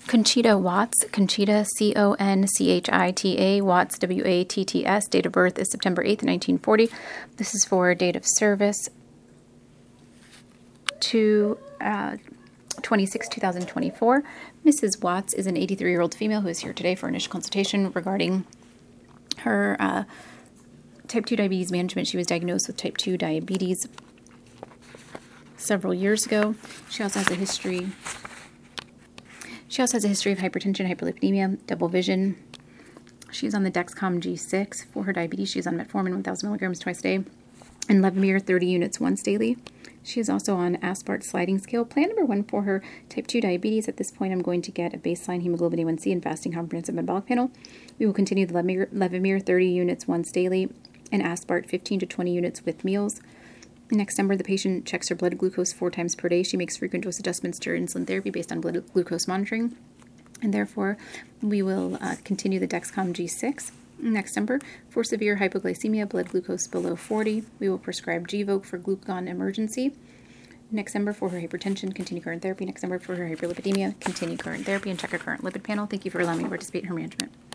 Conchita Watts, Conchita, Conchita, Watts, Watts. Date of birth is September 8th, 1940. This is for date of service to 2024. Mrs. Watts is an 83-year-old female who is here today for initial consultation regarding her type 2 diabetes management. She was diagnosed with type 2 diabetes several years ago. She also has a history of hypertension, hyperlipidemia, double vision. She's on the Dexcom G6 for her diabetes. She's on metformin 1,000 milligrams twice a day and Levemir 30 units once daily. She is also on Aspart sliding scale. Plan number 1 for her type 2 diabetes. At this point, I'm going to get a baseline hemoglobin A1C and fasting comprehensive metabolic panel. We will continue the Levemir 30 units once daily and Aspart 15 to 20 units with meals. In December, the patient checks her blood glucose 4 times per day. She makes frequent dose adjustments to her insulin therapy based on blood glucose monitoring. And therefore, we will continue the Dexcom G6. In December, for severe hypoglycemia, blood glucose below 40, we will prescribe Gvoke for glucagon emergency. Next December, for her hypertension, continue current therapy. Next December, for her hyperlipidemia, continue current therapy and check her current lipid panel. Thank you for allowing me to participate in her management.